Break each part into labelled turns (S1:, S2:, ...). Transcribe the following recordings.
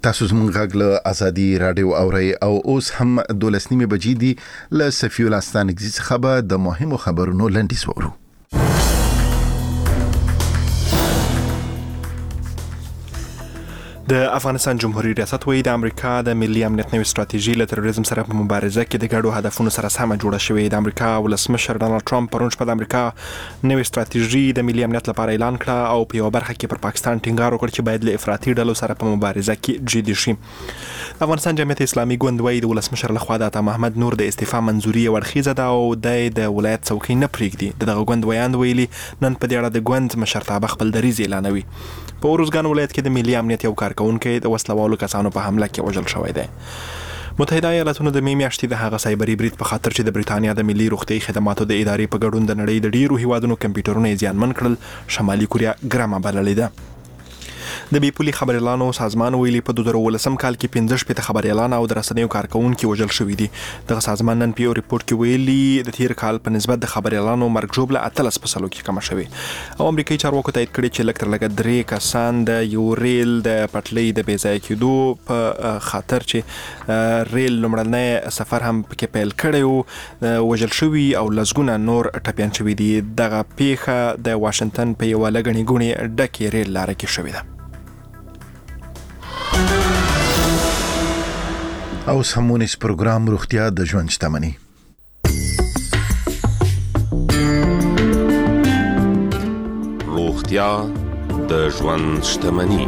S1: تاسو زموږ غږ له ازادي رادیو اورئ او اوس هم 12 بجې دي. له صفي الاستانګزي څخه به د مهمو خبرونو لنډیز وورو.
S2: د افغانستان جمهوریت ریاست وایي د امریکا د ملي امنیت نوې ستراتیژي له تروریزم سره په مبارزه کې د ګډو هدفونو سره سم جوړه شوې. د امریکا ولسمشر ډانلډ ټرمپ پرون شپه د امریکا نوې ستراتیژي د ملي امنیت لپاره اعلان کړه او په یو برخه کې پر پاکستان ټینګار وکړ چې باید له افراطي ډلو سره په مبارزه کې جدي شي. افغانستان جمعیت اسلامي ګوند وایي د ولسمشر لخوا د عطا محمد نور د استعفا منزوري ورخیزه ده او د ولایت څوکۍ نه پریږدي. دغه ګوند ویاند ویلي نن په دې اړه د ګوند مشرتابه خپل دریځ اعلانوي. په ورزګان ولایت کې د ملي امنیت یو کارکونکي د وسلوالو کسانو په حمله کې وژل شوی دی. متحده ایالاتونو د میاشتې د هغه سایبري برید په خاطر چې د بریتانیا د ملي روغتي خدماتو د ادارې په ګډون د نړۍ د ډیرو هیوادونو کمپیوټرونه زیانمن کړل، شمالي کوریا ګرامه بللې ده. د بیپولي خبريالانو سازمان ویلي په 2018 کال کې 15 خبريالان او د رسنیو کارکونکو وژل شوی دي. دغه سازمان نن په یو ریپورت کې ویلي د تیر کال په نسبت د خبريالانو مرګ ژوبله 13% کې کم شوی. او امریکایي چارواکو تایید کړی چې لکه تر لږه 3 کسان د یو ریل د پټلۍ د بیځای کېدو په خاطر چې ریل لمړنی سفر هم پکې پیل کړی وژل شوی او لزګونه نور ټپيان شوی دي. دغه پیښه د واشنگټن په یو لګنی ګونی ډکه ریل لار کې شوی ده.
S1: او سمونیس پروګرام روغتیا د ژوند شتمني.
S3: روغتیا د ژوند شتمني.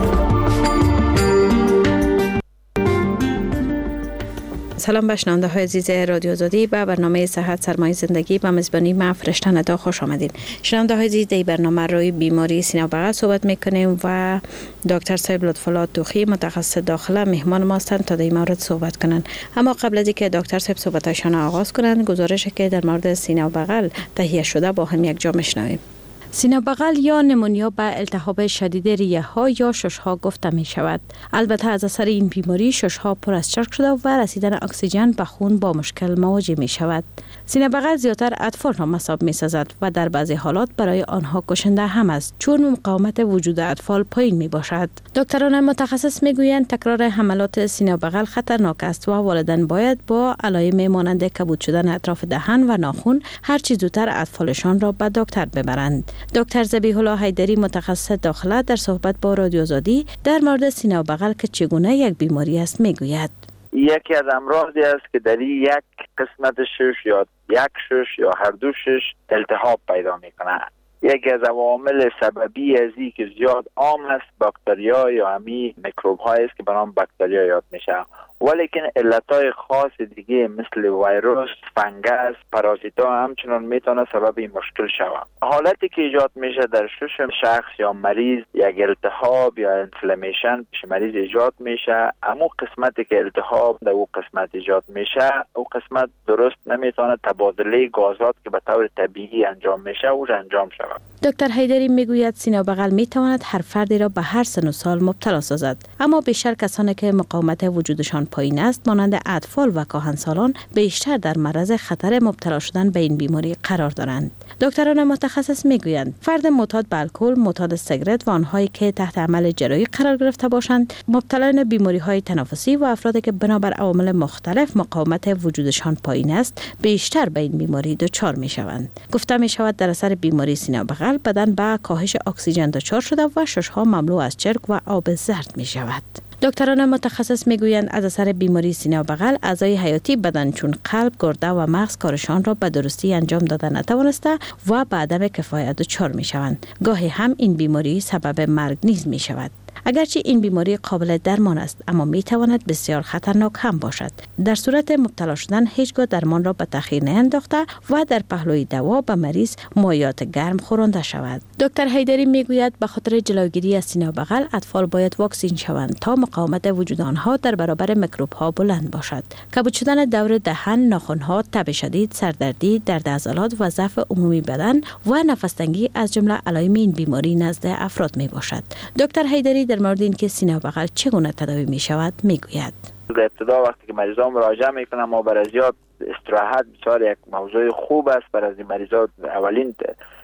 S4: سلام به شنونده های عزیز رادیو آزادی، به برنامه صحت سرمایه زندگی به میزبانی من فرشته ندا خوش آمدین. شنونده های عزیز، در برنامه روی بیماری سینه و بغل صحبت میکنیم و دکتر صاحب لطفالله توخی متخصص داخله مهمان ما هستند تا در این مورد صحبت کنند. اما قبل از اینکه دکتر صاحب صحبتشان آغاز کنند، گزارشی که در مورد سینه و بغل تهیه شده با هم یک جا میشنویم. سینه بغل یا نمونیا به التهاب شدید ریه ها یا شش ها گفته می شود. البته از اثر این بیماری شش ها پر از چرک شده و رسیدن اکسیژن به خون با مشکل مواجه می شود. سینه بغل زیادتر اطفال را مصاب می سازد و در بعضی حالات برای آنها کشنده هم است، چون مقاومت وجود اطفال پایین می باشد. دکتران متخصص می گویند تکرار حملات سینه بغل خطرناک است و والدین باید با علائم مانند کبود شدن اطراف دهان و ناخن هر چه زودتر اطفالشان را به دکتر ببرند. دکتر ذبیح الله حیدری متخصص داخله در صحبت با رادیو آزادی در مورد سینه و بغل که چگونه یک بیماری است میگوید.
S5: یکی از امراضی است که در یک قسمت شش یا یک شش یا هر دو شش التهاب پیدا میکنه. یکی از عوامل سببی از این که زیاد عام است باکتریا یا همی میکروب های است که به نام باکتریا یاد میشه. ولیکن علتهای خاص دیگه مثل ویروس، فنگس، پارازیتا همچنان میتونه سبب این مشکل شود. حالتی که ایجاد میشه در شش شخص یا مریض یک التهاب یا انفلامیشن پیش مریض ایجاد میشه. اما قسمتی که التهاب در او قسمت ایجاد میشه، او قسمت درست نمیتونه تبادله گازات که به طور طبیعی انجام میشه او انجام شود.
S4: دکتر حیدری میگوید سینه و بغل میتواند هر فردی را به هر سن و سال مبتلا سازد، اما بیشتر کسانی که مقاومت وجودشان پایین است مانند اطفال و کاهنسالان بیشتر در معرض خطر مبتلا شدن به این بیماری قرار دارند. دکتران متخصص میگویند فرد معتاد به الکل، معتاد سیگارت و آنهایی که تحت عمل جراحی قرار گرفته باشند، مبتلایان بیماری‌های تنفسی و افرادی که بنابر عوامل مختلف مقاومت وجودشان پایین است بیشتر به این بیماری دچار میشوند. گفته میشود در اثر بیماری سینه و بغل بدن به کاهش اکسیژن دچار شده و شش‌ها مملو از چرک و آب زرد میشود. دکتران متخصص میگویند از اثر بیماری سینه و بغل اعضای حیاتی بدن چون قلب، گرده و مغز کارشان را به درستی انجام داده نتوانسته و به عدم کفایت دچار میشوند. گاهی هم این بیماری سبب مرگ نیز میشود. اگرچه این بیماری قابل درمان است، اما می تواند بسیار خطرناک هم باشد. در صورت مبتلا شدن هیچگاه درمان را به تأخیر نینداخته و در پهلوی دوا به مریض مایعات گرم خورانده شود. دکتر حیدری میگوید به خاطر جلوگیری از سینه و بغل اطفال باید واکسین شوند تا مقاومت وجود آنها در برابر میکروب ها بلند باشد. کبود شدن دور دهان، ناخن‌ها، تب شدید، سردردی، درد عضلات و ضعف عمومی بدن و نفس تنگی از جمله علائم این بیماری نزد افراد می باشد. دکتر حیدری در مورد اینکه سینه و بغل چگونه تداوی می شود میگوید.
S5: در ابتدا وقتی که مریضا مراجعه میکنن ما برای زیاد استراحت بسیار یک موضوع خوب است برای این مریضا. اولین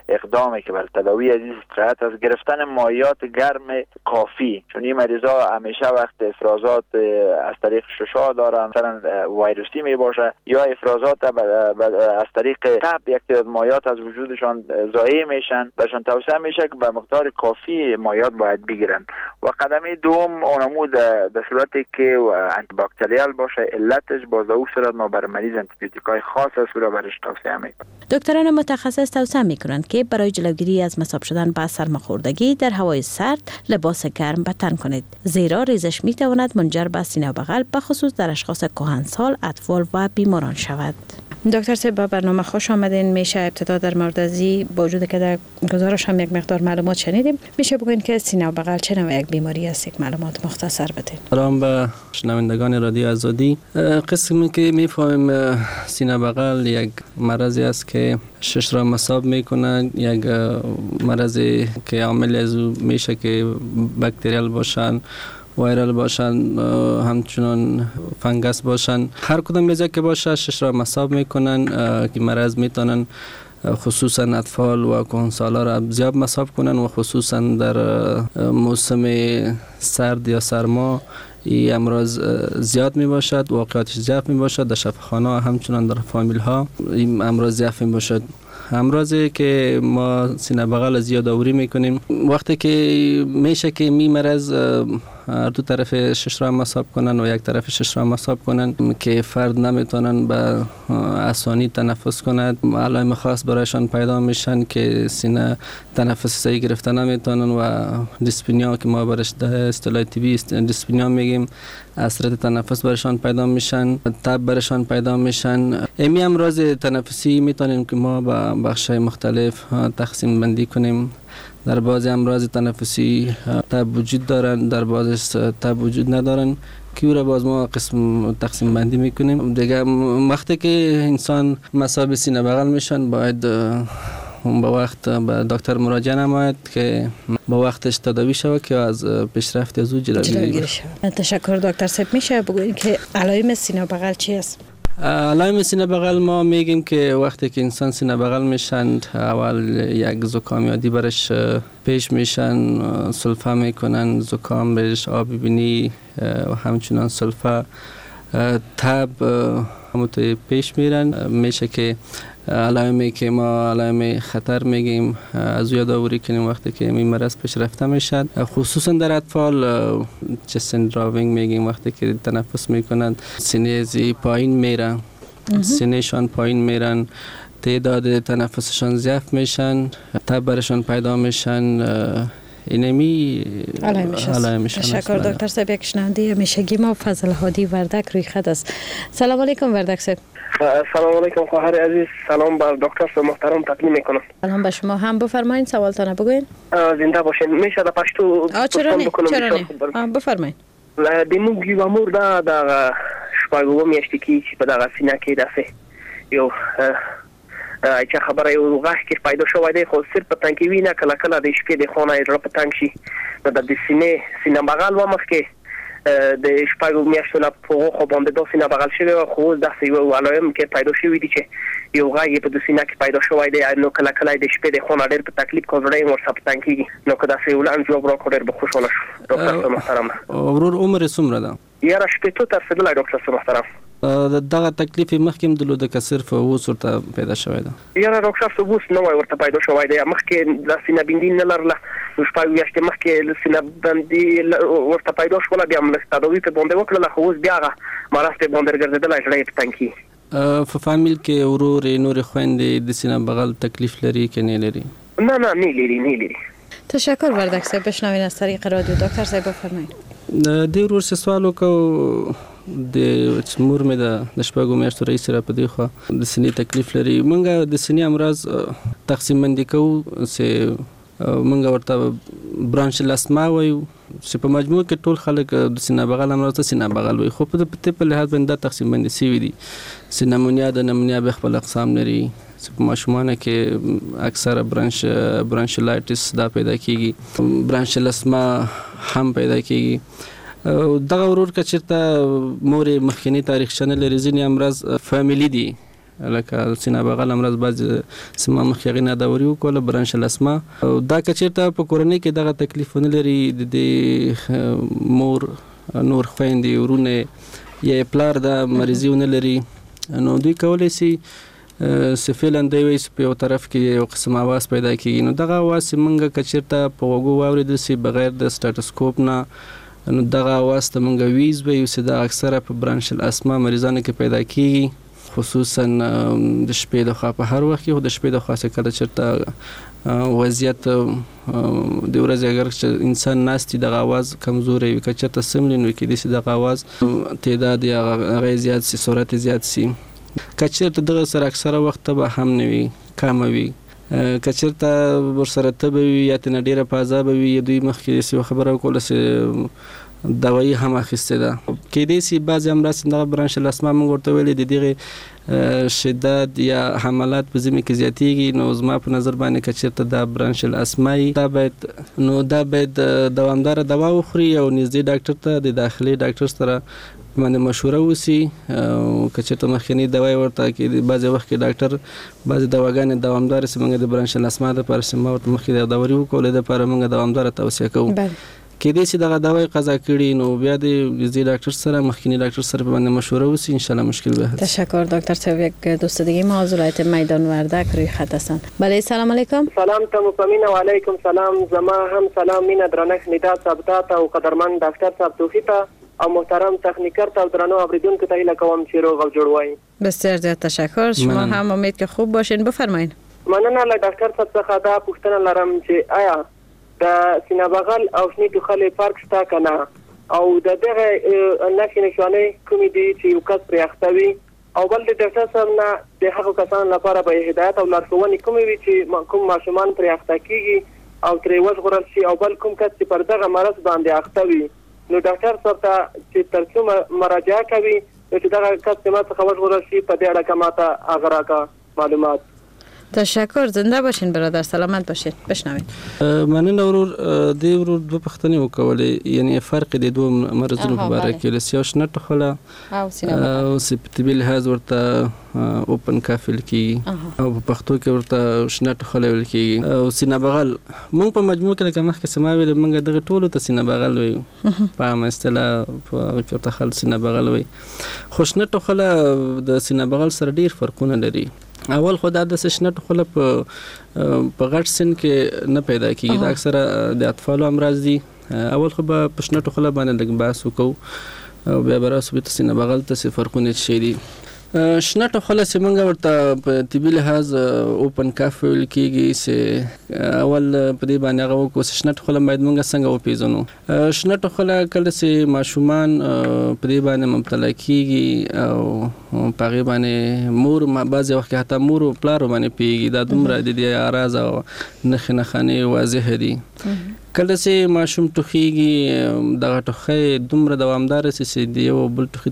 S5: اقدامی که برای تداوی از این قحط از گرفتن مایعات گرم کافی، چون این مریضا همیشه وقت افرازات از طریق ششا دارن، مثلا ویروسی می باشه یا افرازات از طریق تب یک تعداد مایعات از وجودشان ضایع میشن، بهشان توصیه میشه که به مقدار کافی مایعات باید بگیرن. و قدم دوم اونمو در صورتی که آنتی باکتریال باشه علتش باز او صورت ما برای مریض آنتیبیوتیکای خاص است رو برش توصیه میکنیم.
S4: دکتران متخصص توصیه میکنند که برای جلوگیری از مصاب شدن با سرماخوردگی در هوای سرد لباس گرم به تن کنید، زیرا ریزش میتواند منجر به سینه و بغل به خصوص در اشخاص کهنسال، اطفال و بیماران شود. دکتر صاحب به برنامه خوش آمدین. میشه ابتدا در مورد ازی با وجود که در گزارش هم یک مقدار معلومات شنیدیم، میشه بگوین که سینه و بغل چه نوع یک بیماری است؟ یک معلومات مختصر بدین.
S6: سلام به شنوندگان رادیو آزادی. قسمی که میفهمیم سینه و بغل یک مرضی است که شش را مصاب میکنه، یک مرضی که عامل از او میشه که باکتریال باشن، وایرال باشن، همچنان فنگس باشن، هر کدام از که باشه شش را مصاب میکنن که مرض میتونن خصوصا اطفال و کهنسالا را زیاد مصاب کنن و خصوصا در موسم سرد یا سرما این امراض زیاد می باشد، واقعاتش زیاد می باشد، در شفاخانه همچنان در فامیل ها این امراض زیاد می باشد. امراضی که ما سینه بغل زیاد یادآوری میکنیم وقتی که میشه که می مرض دو طرف شش را مصاب کنن و یک طرف شش را مصاب کنن که فرد نمیتونن به آسانی تنفس کند، علائم خاص برایشان پیدا میشن که سینه تنفس صحیح گرفته نمیتونن و دیسپنیا که ما برش اصطلاح طبی دیسپنیا میگیم، اثرات تنفس برشان پیدا میشن، تب برشان پیدا میشن. امی امراض تنفسی میتونیم که ما به بخش‌های مختلف تقسیم بندی کنیم. در بعضی امراض تنفسی تب وجود دارن، در بعضی تب وجود ندارن که او را باز ما قسم تقسیم بندی میکنیم. دیگه وقتی که انسان مصاب سینه بغل میشن باید با وقت به دکتر مراجعه نماید که با وقتش تداوی شود که از پیشرفت از او جلوگیری شود.
S4: تشکر دکتر صاحب. میشه بگویید که علائم سینه بغل چی است؟
S6: علائم سینه بغل ما میگیم که وقتی که انسان سینه بغل میشن اول یک زکام یادی برش پیش میشن، سلفه میکنن، زکام برش، آب بینی و همچنان سلفه، تب همونطوری پیش میرن. میشه که علائمی که ما علائم خطر میگیم از یادآوری کنیم وقتی که این مرض پیش رفته میشد، خصوصا در اطفال چست دراوینگ میگیم وقتی که تنفس میکنند سینه زی پایین میرن، سینه شان پایین میرن، تعداد تنفسشان ضعف میشن، تب برشان پیدا میشن. اینمی علائمش.
S4: تشکر دکتر صاحب. یک شنونده همیشگی ما فضل هادی وردک روی خط است. سلام علیکم وردک صاحب.
S7: سلام علیکم خواهر عزیز، سلام بر دکتر صاحب محترم تقدیم میکنم.
S4: سلام به شما هم. بفرمایید سوالتان بگوین.
S7: زنده باشین. میشه در پشتو
S4: چرا نه بفرمایید.
S7: دمو گیوامور دا شپږو میاشتې کې په دغه سینه کې داسې یو چې خبره یو غاښ کې پیدا شوی دی، خو صرف په تنګ کې وینه کله کله د شپې د خونه یې په تنګ شي. د سینه بغل و مخکې د شپږو میاشتو لا په خو باندې د سینه بغل شوی و، خو داسې یو علائم کې پیدا شوی دي چې یو غاښ په د سینه کې پیدا شوی دی، نو کله کله د شپې د خونه ډېر په تکلیف کوي ورسره په تنګ کېږي. نو که داسې ولان جواب راکړو ډېر به خوشاله شو. ډاکټر صاحب محترم.
S6: ورور عمر څومره ده؟
S7: یاره شپېتو ته رسېدلی ډاکټر صاحب محترم.
S6: دغه تکلیف مخکې د لوده که صرف اوس ورته پیدا شوی ده؟
S7: یاره ډاکټر صاحب اوس نوی ورته پیدا شوی دی، مخکې د سینه بندي نه لرله، شپږ میاشتې مخکې سینه بندي ورته پیدا شوله، بیا هم لږ تداوي پرې باندې وکړله، خو اوس بیا هغه مرض پرې باندې ګرځېدلی، زړه یې په تنګ کېږي.
S6: په فامیل کې ورور نورې خویندې د سینه بغل تکلیف لري که نه لري؟
S7: نه نه لري.
S4: تشکر وردک صاحب. بشنوین از طریق رادیو. دکتر صاحب بفرمایید.
S6: د ورور څه سوال وکړو د مور مې د شپږو میاشتو رئیس را په دې خوا د سینې تکلیف لري. موږ د سینې امراض تقسیم بندي کوو چې موږ ورته برانشل اسما وایو چې په مجموع کې ټول خلک د سینه بغل امراض ته سینه بغل وایي، خو په دې په لحاظ باندې دا تقسیم بندي شوي دي چې نمونیا د نمونیا به خپل اقسام لري چې په ماشومانو کې اکثره برانشلایټس دا پیدا کیږي، برانشل اسما هم پیدا کیږي. دغه ورور که چېرته مور مخکینی تاریخچه نه لري، ځینې امراض فامیلي دي لکه سینه بغل امراض بعض سیمه مخکې هغې نه داوري وکړله برانشل اسما. دا که چېرته په کورنۍ کې دغه تکلیف ونه لري د مور نور خویندې ورونه یا پلار دا مریضي ونه لري نو دوی کولی شي فعلا دی وایي په یو طرف کې یو قسم اواز پیدا کېږي نو دغه اواز چې موږ که چېرته په غوږو واورېدل شي بغیر د سټاټوسکوپ نه نو دغه اواز ته موږ ویز وایو چې دا اکثره په برانشل اسما مریضانو کې پیدا کېږي خصوصا د شپې د خوا په هر وخت کې خو د شپې د خوا چې کله چېرته وضعیت د ورځې اگر چې انسان ناست وي دغه اواز کمزوری وي که چېرته سملي نو کېدای شي دغه اواز تعداد یا هغه زیات شي سرعت زیات شي. که چېرته دغه سره اکثره وخت تبه هم نه وي کمه وي که چېرته ورسره تبه وي یا ترې نه ډېره په عذابه وي دوی مخکې داسې یوه خبره وکړله چې دوایي هم اخیستې ده کېدای شي بعضې امراض دغه برانشل اسما موږ ورته ویلې د دغې شدت یا حملات په ژمي کې زیاتېږي نو زما په نظر باندې که چېرته دا برانشل اسما وي دا باید دوامداره دوا وخوري او نږدې ډاکټر ته د داخلي ډاکټر سره باندې مشوره وسی او که چېرته مخکینی دوای ورته کې بعضې وخت کې ډاکټر بعضې دواګانې دوامداره چې موږ د برانشل اسما دپاره چې ما ورته مخکې د دوري وکولې دپاره موږ دوامداره توصیه کوو. کېدای شي دغه دوای قضا کړي نو بیا د نږدې ډاکټر سره مخکینی ډاکټر سره باندې مشوره وسی انشالله مشکل به حل.
S4: تشکر دکتر صاحب. یک دوست دیگه ما از ولایت میدان وردک روی خط هستند. بله سلام علیکم.
S7: سلام تمامین و علیکم سلام. زما هم سلام مینه درنښت ندات ثابتات او قدرمن ډاکټر صاحب توفیق او محترم تخنیکر ته درنو اوریدونکو ته هیله کوم چې روغ او جوړ وای.
S4: بسیار زیات تشکر. شما هم امید که خوب باشین. بفرمایید.
S7: مننه له ډاکټر صاحب څخه دا پوښتنه لرم چې آیا د سینه بغل او شنې ټوخلې فرق شته که نه او د دغه نښې نښانې کومې دي چې یو کس پرې اخته وي او بل د ډاکټر صاحب نه د هغو کسانو لپاره به هدایت او لارښوونې کومې وي چې کوم ماشومان پرې اخته کېږي او ترې وژغورل شي او بل کوم کس چې پر دغه مرض باندې اخته وي نو ډاکټر صاحب ته چې تر څو مراجعه کوي نو چې دغه کس چې ما څخه وژغورل شي په دې اړه که ماته هغه راکړه معلومات.
S4: تشکر. زنده باشین برادر. سلامت باشین. بشنوید.
S6: مننه ورور. د ورور دوه پوښتنې وکولې یعنی فرق د دوه مرضونو په باره کې له سیاو شنه ټوخله او په طبي لحاظ ورته اوپن کاف ویل کېږي او په پښتو کې ورته شنه ټوخله ویل کېږي او سینه بغل موږ په مجموع کې لکه مخکې څه ما ویل موږ دغه ټولو ته سینه بغل وایو په عامه اصطلاح په هغه کې ورته خلک سینه بغل وایي خو شنه ټوخله د سینه بغل سره ډېر فرقونه لري. اول خو دا د شنه ټوخله په غټ سن کې نه پیدا کېږي دا اکثره د اطفالو امراض دي. اول خو به په شنه ټوخله باندې لږ بحث وکړو او بیا به راسو بېرته سینه بغل ته څه فرقونه څه شی دي. شنه ټوخله چې موږ ورته په طبي لحاظ اوپن کاف ویل کېږي چې اول په دې باندې هغه وکړو چې شنه ټوخله باید موږ څنګه وپېژنو. شنه ټوخله کله چې ماشومان په دې باندې مبتلا کېږي او په هغې باندې مور بعضې وخت کې حتی مور او پلار باندې پوهېږي دا دومره د دې اعراض او نښې نښانې واضحه دي. کله چې ماشوم ټوخېږي دغه ټوخی دومره دوامداره شي چې د یو بل ټوخي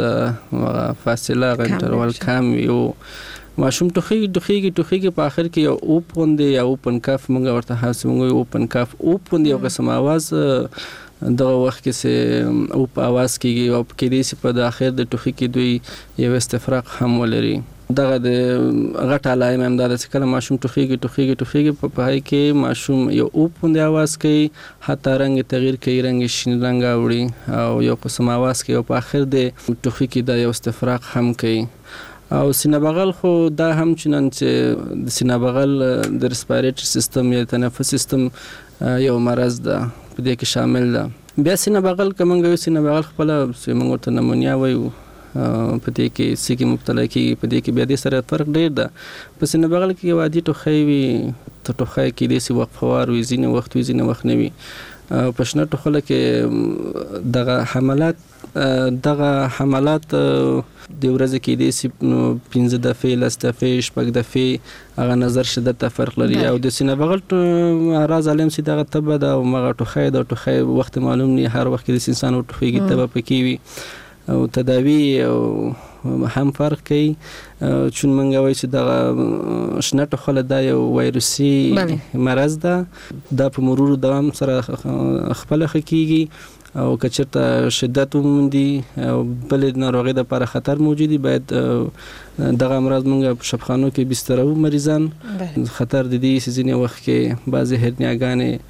S6: ترمنځ فاصله انټرول کم وي او ماشوم ټوخېږي په آخر کې یو اوپ غوندې یا اوپن کاف موږ ورته هسې موږ اوپن کاف اوپ غوندې یو قسم اواز دغه وخت کې چې اوپ اواز کېږي او کېدای شي په د آخر د ټوخي کې دوی یو استفراق هم ولري. دغه د غټ علائم هم دا ده چې کله ماشوم ټوخېږي په پای کې ماشوم یو اوپ غوندې اواز کوي حتی رنګ تغییر کوي رنګ شین رنګ اوړي او یو قسم اواز کوي او په آخر د ټوخي کې دا یو استفراق هم کوي. او سینه بغل خو دا هم چنان چې د سینه بغل د ریسپایریټري سیستم یا تنفس سیستم یو مرض ده په دې کې شامل ده. بیا سینه بغل که موږ وایو سینه بغل خپله موږ ورته نمونیا وایو په دې کې سږي مبتلا کېږي په دې کې بیا دې سره فرق ډېر ده. په سینه بغل کې یو عادي ټوخی وي ته ټوخی کېدای شي وقفهوار وي ځینې وخت وي ځینې وخت نه وي. په شنه ټوخله کې دغه حملات د ورځې کېدای شي 15 دفعې 10 دفعې 6 دفعې هغه نظر شدت ته فرق لري او د سینه بغل اعراض علم سي دغه تبه ده او مغه ټوخی د ټوخی وخت معلوم نه هر وخت کې د انسان ټوخیږي تبه پکې وي او تداوی او هم فرق کوي. چون منګه وایي چې دغه شنه ټوخله دا یو وایروسي مرض ده، دا په مرور دوام سره خپل خکېږي او کچرته شدت وموندي او بل ناروغي د لپاره خطر موجودي، باید دغه امراض موږ په شفاخانو کې بسترو مریضان. خطر د دې سيزنې وخت کې بعضی هرنیاګانې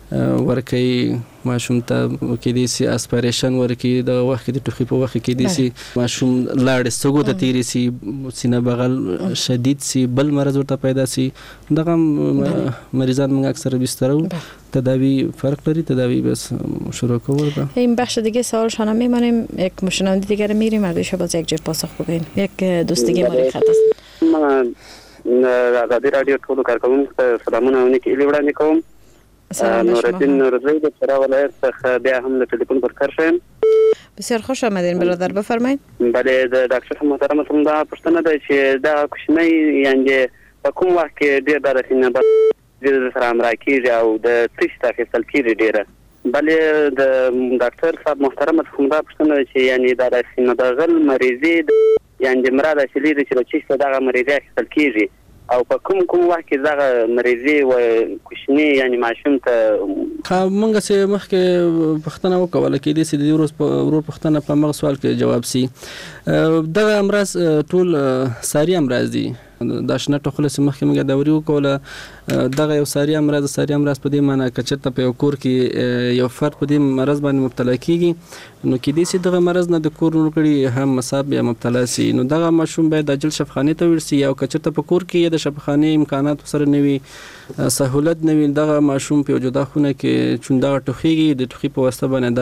S6: ورکي ماشوم ته کې دي سي اسپیریشن ورکي د وخت د ټوخي په وخت کې دي سي ماشوم لاړ سګو ته تیری سي سینه بغل شدید سي بل مرض ورته پیدا سي. دغه مریضان موږ اکثر بسترو تداوی فرق داری، تداوی بس شروع کردم.
S4: این بخش دیگه سوالشان میمانیم، یک مشنونده دیگر میریم اردوش باز یک جای پاسخ بگوین. یک دوست دیگه ماری خط است.
S8: من آزادی رادیو طول کارکنان سلامونه اونی که ایلی وړاندې کوم. نورالدین نورزی د فراه ولایت څخه بیا هم د ټلیفون پر کار شوم.
S4: بسیار خوش آمدین برادر، بفرمایید.
S8: بله د ډاکټر محترم ته دا پوښتنه ده چې دا کوچنی یعنی په کوم وخت کې ډیر درسینه د سره امراکیږي او د تشت اخیستل کیږي ډیره. بله د ډاکټر صاحب محترم ته دا پوښتنه ده چې یعنی دا درسینه د غل مریضي یعنی مراد اصلي د چې دغه مریضي اخیستل کیږي او په کوم وخت کې دغه مریضي و کوچنی یعنی ماشوم ته
S6: مونږ سه مخکې پښتنه وکوله کې دي چې د ورو پښتنه په مغ سوال کې جواب سي. دغه امراض ټول ساري امراض دي. دا شنه ټوخله چې مخکې موږ دا وري وکوله دغه یو ساري امراض په دې معنی کچته په یو کور کې یو فرد په دې مرض باندې مبتلا کیږي نو کې دې چې دغه مرض نه د کور نورګړي هم مصاب یا مبتلا سي نو دغه ماشوم باید د عاجل شفاخانه ته ورسي یا کچته په کور کې د شفاخانه امکانات سره نوي سہولت نوي دغه ماشوم په جدا خونه کې چون دا ټوخيږي د ټوخي په واسطه باندې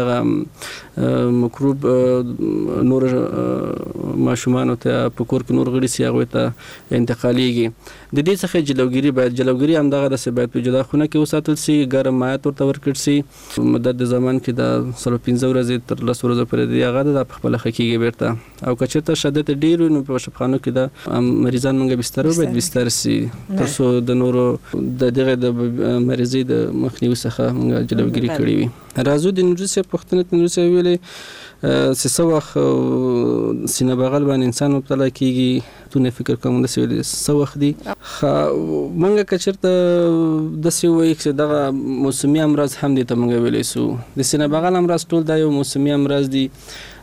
S6: دغه مکروب نور ماشومان ته په کور کې نورګړي سي هغه ته انتقاليږي. د دې څخه جلوګيري هم دغه د سبات په جدا خونه کې وساتل سي ګرم مایات ورته ورکړ سي مدد د زمان کې د 15 ورځې تر 10 ورځې پورې دی هغه د خپل حقيقي بیرته او کچته شدت ډیر نو په شفاخانو کې د مریضان منګه بستر باید بستر سي تر څو د نورو د دغه د مریضي د مخنیوي څخه منګه جلوګيري کړی وي. راځو د نورسه پښتنه نورسه ویلې سوخ سینه بغل باندې انسان مبتلا کیږي تو نه فکر کوم د سویل سوخ دي منګه کچرته د سوي چې دغه موسمي امراض هم دي ته منګه ویلې سو د سینه بغل امراض ټول دا یو موسمي امراض دي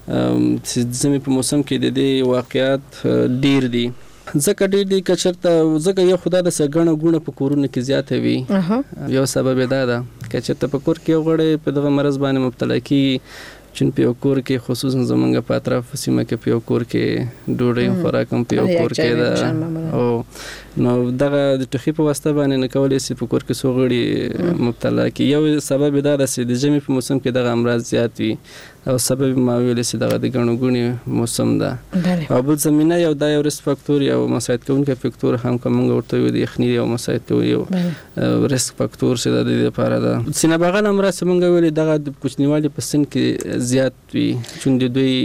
S6: چې زمي په موسم کې د دې واقعیت ډیر دي ځکه ډیر دي کچرته ځکه یو خدای د سګڼه ګونه په کورونه کې زیات وي یو سبب دا ده کچرته په کور کې غړې په دغه مرض باندې مبتلا کیږي چون په کور کې خصوصا زمونږ په اطراف سیمه کې په کور کې ډوډۍ خوراکم په کور کې ده او نو دغه د ټوخي په واسطه باندې نه کولای شي په کور کې سوغړي مبتلا کی یو سبب دا ده چې د ژمي په موسم کې دغه امراض زیات وي او سبب ما ویل چې دغه د غنوګونی موسم ده او بل زمينه یو د یو ریسک فاکتور یا مساعد کوونکی فاکتور هم کوم ورته وي د یخني او مساعد کوي یو ریسک فاکتور چې د دې لپاره ده سینه بغل امراض څنګه ویل دغه د کوچنیوالي په سن کې زیات وي چون د دوی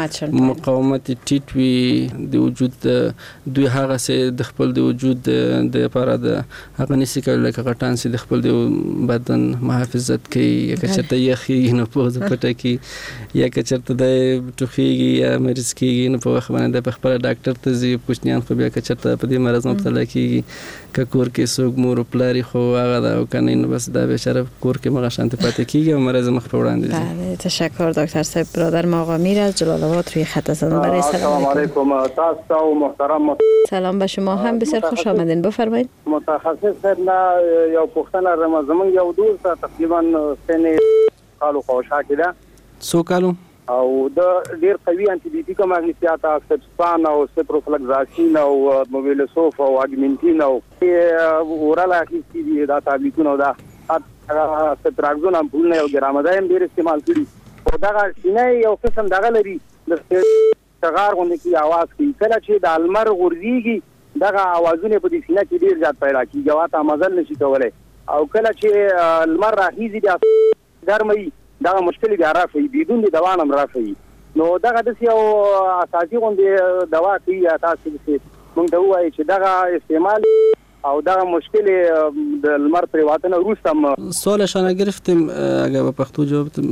S6: مقاومت ټیټ وي د وجود دوی هغه سه د خپل د وجود د لپاره د هغه نسی کول لکه غټان سي د خپل د بدن محافظت کوي یا کچته یخي نه پوز پټه کی یا کچرته د ټوخیږي یا مریض کیږي نو په وخت باندې د خپل ډاکټر ته ځي پوښتنیان خو بیا کچرته په دې مرز مبتلا کیږي کور کې سوق مور پلاری خو هغه دا کنه نو بس دا بشره کور کې مغه شانت پاتې کیږي او مرز مخ په وړاندې
S4: بله تشکر دکتر صاحب. برادر ما آقا میر از جلال آباد روی خط هستند. برای سلام علیکم
S9: تاسو محترم
S4: سلام به شما هم بسیار خوش آمدین بفرمایید.
S9: متخصص نه یو پښتنه رمضان یو دوست تقریبا سنه کالو خوشا کړه
S6: سو کالو
S9: او د ډیر قوي انټي بیوټیک ماګنیسیات اکسپسپان او سپروفلکزاسین او موبیلسوف او اګمنټین او اورال اخیستي دا تابلیتونه دا ستراکزون امپول نه یو ګرامدایم ډیر استعمال کړي او دا سینه یو قسم دغه لري د څغار غونډه کی आवाज کوي کله چې د المر غورځيږي دغه आवाजونه په دې سینه کې ډیر زیات پیدا کیږي او تا مزل نشي کولای او کله چې المر راهيږي د ګرمي دا مشکل بیا راځي بدون د دوانم راځي نو دغه د یو اساسي غونډه دوا کوي تاسو چې موږ دا وایي چې دغه استعمال او دا مشکل د لمر پر وطن روسم
S6: سوال شانه گرفتم اگه په پښتو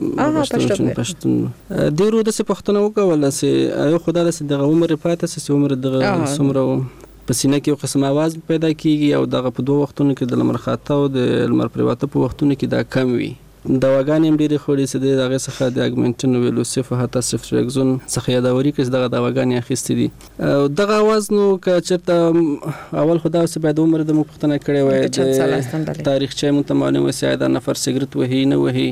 S6: جواب پښتون ډیرو د پښتنو وکول چې یو خدای د عمر پاتې چې عمر د سمرو په سینه کې یو قسم आवाज پیدا کیږي او دغه په دوه وختونو کې د لمر خاطه او د لمر پریواته په وختونو کې دا کم وي. دواګانې هم ډېرې خوري چې د هغې څخه د اګمنټن ویلوسف او حتی سفټریکزون څخه یادوري کړي چې دغه دواګانې اخیستې دي. دغه اواز نو که چېرته اول خو دا اوسه باید عمر د موږ پوښتنه کړې وای د تاریخچه یې موږ ته معلوم وای چې دا نفر سګرټ وهي نه وهي.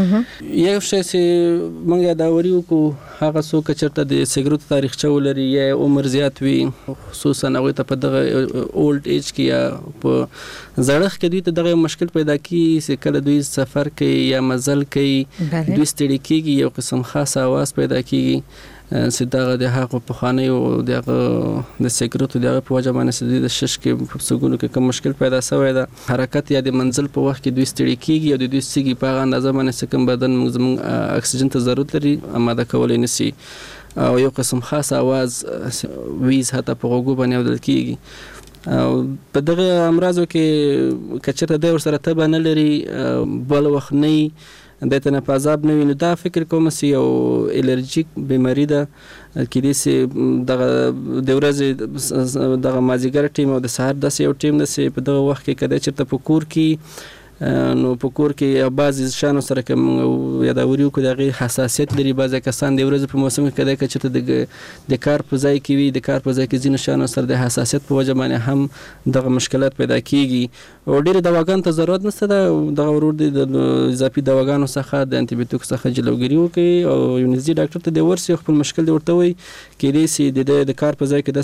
S6: یو شی چې موږ یادوري وکړو هغه څوک چې چېرته د سګرټو تاریخچه ولري یا عمر زیات وي خصوصا هغوی ته په دغه اولډ ایج کې یا په زړښت کې دوی ته دغه مشکل پیدا کېږي چې کله دوی سفر کوي یا مزل کوي دوی ستړي کېږي یو قسم خاص आवाज پیدا کېږي چې دغه د هغو پخوانیو دغه د سګرټو دغه په وجه باندې چې دوی د شش کې په سږونو کې کوم مشکل پیدا شوی ده حرکت یا د منزل په وخت کې دوی ستړي کېږي او د دوی سږي په هغه اندازه باندې چې کوم بدن زموږ اکسیجن ته ضرورت لري اماده کولی نشي او یو قسم خاص आवाज ویز حتی په غوږو باندې اورېدل کېږي. او په دغه امراضو کې که چېرته دی ورسره تبه نه لري بل وخت نه وي دی ته نه په عذاب نه وي نو دا فکر کوم چې یو الرجیک بیماري ده کېدای شي دغه د ورځې دغه مازدیګر ټیم او د سهار داسې یو ټیم ده چې په دغه وخت کې که دی چېرته په کور کې نو په کور کې بعضې شیانو سره که موږ یادوري وکړو د هغې حساسیت لري بعضې کسان د ورځې په موسم کې که دی که چېرته د کار په ځای کې وي د کار په ځای کې ځینو شیانو سره د حساسیت په وجه باندې هم دغه مشکلات پیدا کېږي او ډېرې دواګانو ته ضرورت نشته ده دغه ورور دی د اضافي دواګانو څخه د انټي بیوټیک څخه جلوګیري وکړي او یو نږدې ډاکټر ته دی ورسي خپل مشکل دی ورته وایي کېدای شي د کار په ځای کې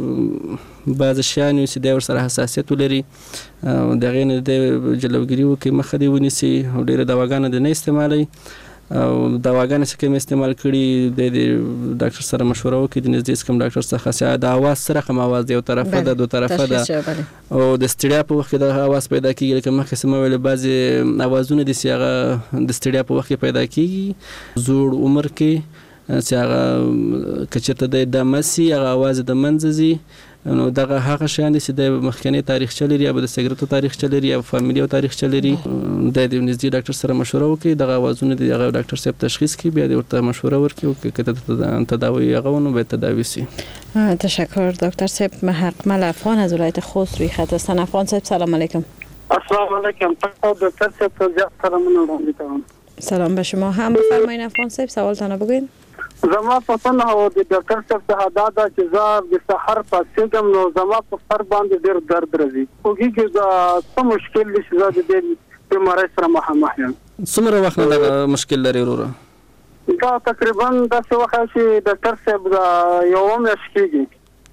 S6: داسې بعضې شیان وي چې دی ورسره حساسیت ولري او د هغې نه دی جلوګیري وکړي مخه دی ونیسي او ډېره دواګانې دی نه استعمالوي او دواګانې چې کوم استعمال کړي د ډاکټر سره مشوره وکړي د نږدې کوم ډاکټر څخه چې د اواز څه رقم اواز دی یو طرفه ده دو طرفه ده او د ستړیا په وخت کې دغه اواز پیدا کېږي لکه مخکې څه مې ویلې بعضې اوازونه دي چې هغه د ستړیا په وخت کې پیدا کېږي زوړ عمر کې چې هغه که چېرته دی دمه سي هغه اواز د منځه ځي نو دغه هغه شیان دي چې د مخکنۍ تاریخچه لري یا به د سګرټو تاریخچه لري یا فامیلي او تاریخچه لري د نږدې ډاکټر سره مشوره وکړي دغه اوازونه دي هغه ډاکټر صاحب تشخیص کړي بیا دې ورته مشوره ورکړي او که ته تداوی هغه ونو باید تداوی سي.
S4: تشکر دکتر صاحب. محقمل افغان از ولایت خوست روی خط هستن. افغان صاحب سلام علیکم.
S10: السلام علیکم. دکتر صاحب سلام علیکم.
S4: سلام به شما هم. بفرمایید افغان صاحب سوالتان بگوین.
S10: زما پسنده او د ډاکټر صاحب څخه دا ده چې زه د سحر پاسېږم نو زما په سر باندې ډېر درد راځي خوږي کې دا څه مشکل دی چې زه د دې بیمارۍ سره مخامخ یم.
S6: څومره وخت نه دغه مشکل لري وروره؟
S10: دا تقریبا داسې وخت چې ډاکټر صاحب یو میاشت کېږي.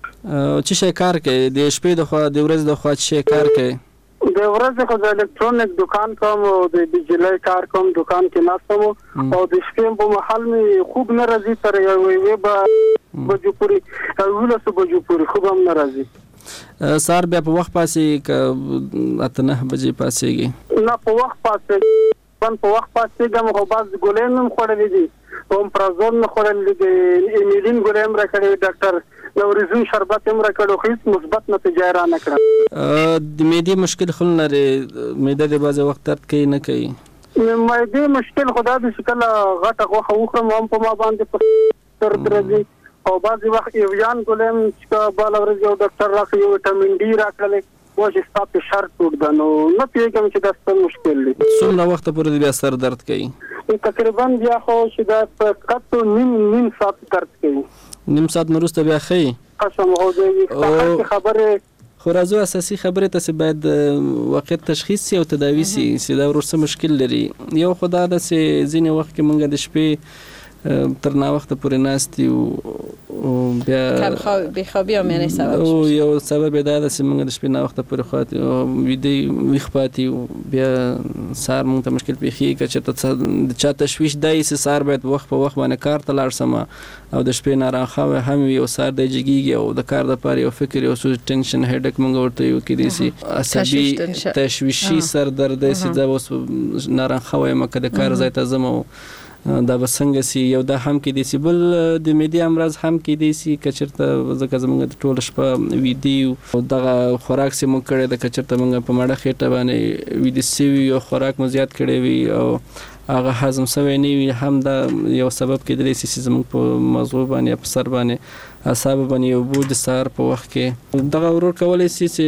S6: څه شی کار کوي د شپې د خوا د ورځې د خوا څه شی کار کوي؟
S10: د ورځې خو د الکترونیک دکان کوم او د بجلی کار کوم دکان کې ناستم او د شپې په محل می خوب نه راځي تر یوې بجو پورې 12 بجو پورې خوب هم نه راځي.
S6: سهار بیا په وخت پاسې که اته 9 بجې پاسېږي؟
S10: نه په وخت پاسې په وخت پاسېږم خو بعض ګولۍ هم خوړلې دي اومپرازول نه خوړلې دي ایمیلین ګولۍ هم راکړې ډاکټر نورزون شربت هم راکړو خو هیڅ مثبت نتیجه را نه کړه.
S6: د معدې مشکل خو نه لري معده د بعضې وخت درد کوي نه کوي؟
S10: معدې مشکل خو دا دی چې کله غټه غوښه وخورم هم په ما باندې درد راځي او بعضې وخت ایویان ګولۍ هم چې بله ورځ یو ډاکټر راکړي ویټامین ډي راکړلی و چې ستا فشار ټوټ ده نو نه پوهېږم چې دا څه مشکل دی.
S6: څومره وخته پورې بیا سر درد کوي؟
S10: تقریبا بیا خو چې دا په کتو نیم ساعت درد کوي.
S6: نیم ساعت نه وروسته بیا ښه
S10: قسم خو دې خبرې
S6: خو راځو اساسي خبرې ته چې باید واقعیت تشخیص سي او تداوي سي چې دا ورور څه مشکل لري. یو خو دا ده چې ځینې وخت کې موږ د شپې تر ناوخته پورې ناست یو بیا
S4: بېخوابي هم یعنې سبب
S6: او یو سبب یې دا ده چې موږ د شپې ناوخته پورې ویښ پاتې یو بیا سهار موږ ته مشکل پېښېږي که چېرته د چا تشویش دی چې سهار باید وخت په وخت باندې کار ته لاړ شم او د شپې ناراخوی هم وي او سهار دی جګېږي او د کار دپاره یو فکر یو څه ټینشن هیډک موږ ورته یو کېدای شي عصبي تشویشي سر درد دی چې زه اوس ناراخوی یم که د کار ځای ته ځم او دا بسنګ سي یو دا هم کې دي سي بل د معدې امراض هم کې دي سي کچرته ځکه زمونږ د ټول شپه ویدي او دغه خوراک سي مونږ کړی د کچرته مونږ په مړه خېټه باندې ویدي سي او خوراک مو زیات کړی وي او هغه هضم شوی نه وي هم دا یو سبب کېدلی سي چې زموږ په مغزو باندې په سر باندې اعصاب باندې یو بود سر په وخت کې دغه ورور کولی سي چې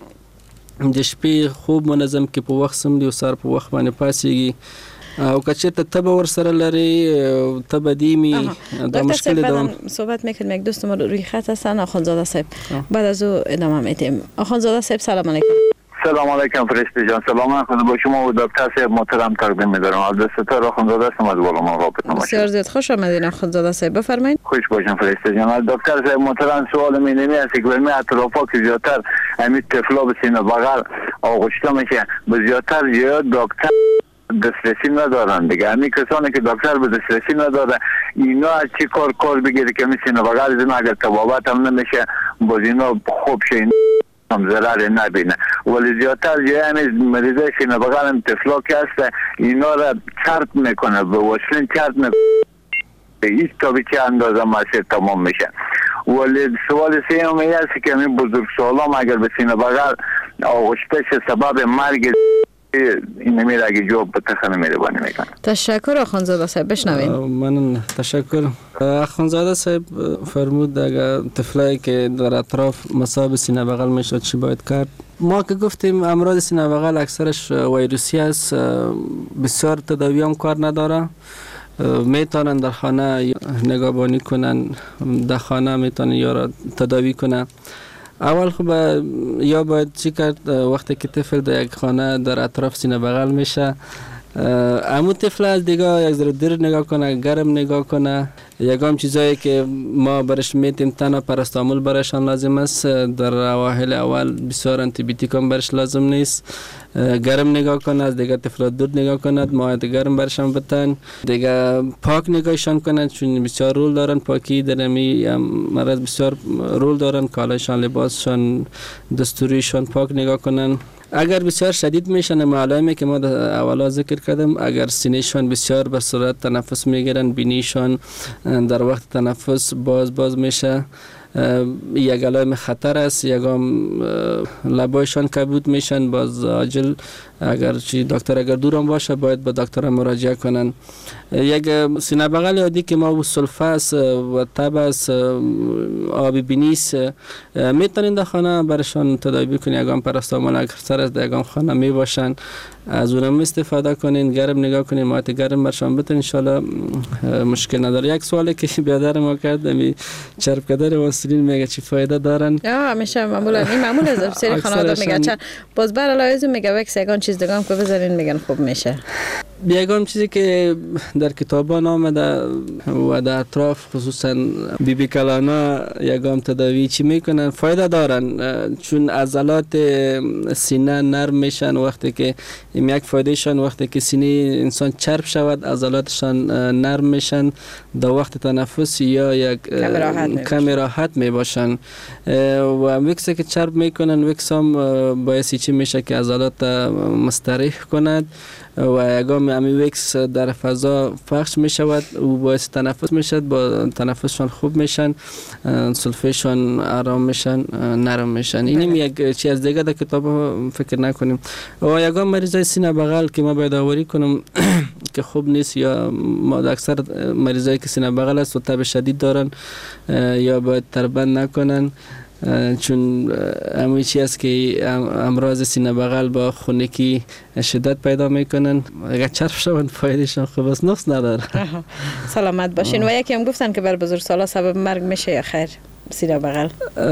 S6: د شپې خوب منظم کې په وخت سم دی او سر په وخت باندې پاسيږي او کچرته تبه ور سره لري تبه دیمی دا مشکل دوام
S4: صحبت میکنیم یک دوست ما روی خط هستن آخوندزاده صاحب بعد از او ادامه میدیم. آخوندزاده صاحب سلام علیکم.
S11: سلام علیکم فرشته جان. سلام خدا با شما و دکتر صاحب محترم تقدیم می‌دارم. عبدالستار آخوندزاده هستم از بالامون رابطه ما.
S4: بسیار زیاد خوش آمدین آخوندزاده صاحب بفرمایید.
S11: خوش باشین فرشته جان. دکتر صاحب محترم سوال مینمی است که برمی اطرافا که زیادتر همین طفلا به سینه بغل آغشته میشه به زیادتر یا دکتر دسترسی ندارن دیگه. همین کسانی که دکتر به دسترسی نداره اینا از چی کار بگیره که سینه بغل زن اگر تبابت هم نمیشه باز اینا خوب شه هم ضرر نبینه ولی زیادتر جای همین مریضای سینه بغل هم طفلا که هست اینا را چرت میکنه به وصلین چرت میکنه هیچ تا به چه اندازه مسیر تمام میشه. ولی سوال سیمی است که همین بزرگ سالام اگر به سینه بغل آغشته شه سبب مرگ این نمیره اگه جواب بتخنه میربانی میکنه.
S4: تشکر آخوندزاده صاحب. بشنوین.
S6: من تشکر. آخوندزاده صاحب فرمود اگر طفلایی که در اطراف مصاب سینه بغل میشد چی باید کرد؟ ما که گفتیم امراض سینه بغل اکثرش ویروسی است، بسیار تداوی هم کار نداره. میتونن در خانه نگهبانی کنن، در خانه میتونن یا را تداوی کنن. اول خب یا باید چی کرد وقتی که طفل در یک خانه در اطراف سینه بغل میشه امو طفل از دیگه یک ذره دیر نگاه کنه، گرم نگاه کنه. یگام چیزایی که ما برش میتیم تنها پاراستامول برشان لازم است. در اواخر اول بسیار آنتی بیوتیک هم برش لازم نیست. گرم نگاه کنه، از دیگه طفل دور نگاه کند، مایعات گرم برشان بتن، دیگه پاک نگاهشان کنند چون بسیار رول دارن. پاکی در می مرض بسیار رول دارن. کالایشان، لباسشان، دستوریشان پاک نگاه کنن. اگر بسیار شدید میشن معلومه که ما در اولا ذکر کردم، اگر سینهشان بسیار به صورت تنفس میگیرن، بینیشان در وقت تنفس باز میشه، یک علائم خطر است. یکم لبایشان کبود میشن، باز عاجل اگر چی دکتر اگر دورم باشه باید به دکتر مراجعه کنن. یک سینه بغل عادی که ما و سلفاس و تب است، آب بینیس میتونین در خانه برشان تداوی کنین. یکم پاراستامول اکثر از یکم خانه می باشن، از اونم استفاده کنین، گرم نگاه کنین، مایعات گرم برشان بتن، ان شاء الله مشکل نداره. یک سوالی که بیادر ما کرد می چرب کدر واسلین میگه چی فایده دارن؟
S4: همیشه معمول از سری خانواده میگه چرا باز بر علاوه میگه وکس یگان چیز دیگه که بزنین میگن خوب میشه.
S6: یگان چیزی که در کتابان آمده و در اطراف خصوصا بیبی کلانا یگان تداوی چی میکنن فایده دارن چون عضلات سینه نرم میشن. وقتی که یک فایدهشان وقتی که سینه انسان چرب شود عضلاتشان نرم میشن، در وقت تنفس یا یک کم راحت میباشن. و وکس که چرب میکنن وکس هم باعث چی میشه که عضلات مستریح کند و یگام امی وکس در فضا پخش می شود و باعث تنفس می شود، با تنفسشان خوب میشن، سلفشان آرام میشن، نرم میشن. اینم یک چیز دیگه در کتاب فکر نکنیم. و یگام مریضای سینه بغل که ما باید آوری کنم که خوب نیست یا ما اکثر مریضایی که سینه بغل است و تب شدید دارن یا باید تربند نکنن چون همین چیزی است که امراض سینه بغل با خونگی شدت پیدا میکنن. اگر چرب شوند فایدهشان خوب است، نقص نداره.
S4: سلامت باشین. و یکی هم گفتن که بر بزرگسالا سبب مرگ میشه یا خیر؟ سینه بغل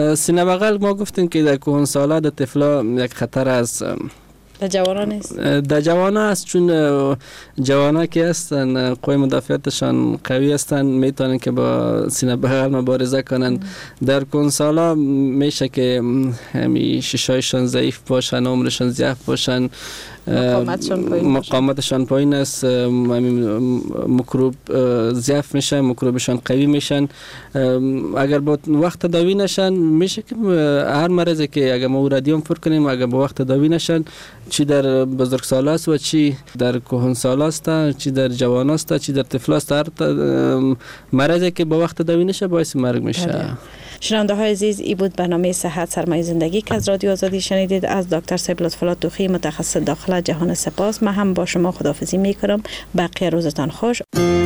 S4: ما گفتیم که در کهنسالا در طفلا یک خطر است. در جوانا نیست؟
S6: در جوانا است چون جوانا که هستن قوی مدافعتشان قوی هستن، میتونن که با سینه بغل مبارزه کنن. در کنسالا میشه که همی ششایشان ضعیف باشن، عمرشان ضعیف باشن، مقاومتشان پایین است، میکروب ضعیف میشن، میکروبشان قوی میشن. اگر با وقت تداوی نشن میشه که هر مریضی که اگر ما رادیوم پر کنیم اگر با وقت تداوی نشن چی در بزرگسال است و چی در کهنسال است، چی در جوان است، چی در طفل است. هر مرضی که با وقت داوی نشه باعث مرگ میشه.
S4: شنونده های عزیز، ای بود برنامه صحت سرمایه زندگی که از رادیو آزادی شنیدید از دکتر صاحب لطف‌الله توخی متخصص داخله جهان سپاس. من هم با شما خداحافظی میکنم. بقیه روزتان خوش.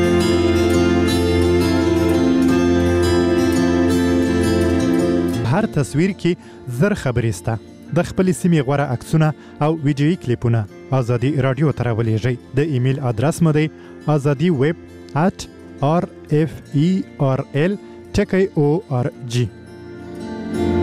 S12: هر تصویر کې زر خبرې سته. د خپل سیمې غوره عکسونه او ویډیویي کلیپونه آزادي رادیو ته راولېږئ. د ایمیل ادرس مو دی azadiweb@rferl.org.